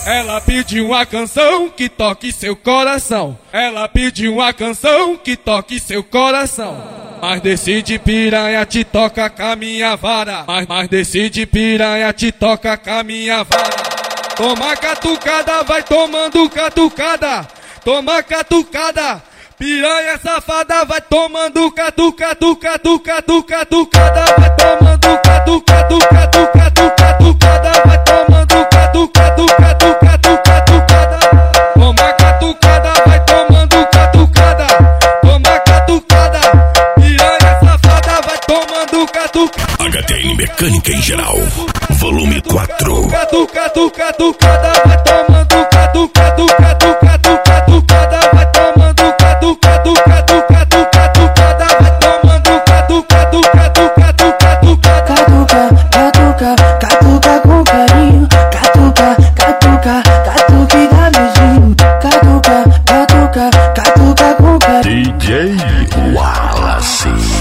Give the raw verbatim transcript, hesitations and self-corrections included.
Ela pediu uma canção que toque seu coração. Ela pediu uma canção que toque seu coração. Mas decide piranha, te toca com a minha vara. Mas, mas decide piranha, te toca com a minha vara. Toma catucada, vai tomando catucada. Toma catucada, piranha safada, vai tomando catuca, tuca, tuca, tuca, tucada, vai tomando catuca, tuca, tuca, tuca, tucada, vai tomando catuca, tuca, tuca, tuca, tucada. Toma catucada, vai tomando catucada. Toma catucada, piranha safada, vai tomando catuca. H T N Mecânica em geral, volume quatro. Catuca, tuca, tucada, vai tomando catuca, tuca, tuca, tuca, tucada, vai tomando catuca, tuca, tuca, tuca, tucada, vai tomando catuca, tuca, tuca, tuca, tucada. Catuca, catuca, catuca com carinho. Catuca, catuca, catuque da beijinho. Catuca, catuca, catuca com carinho. D J Wallace.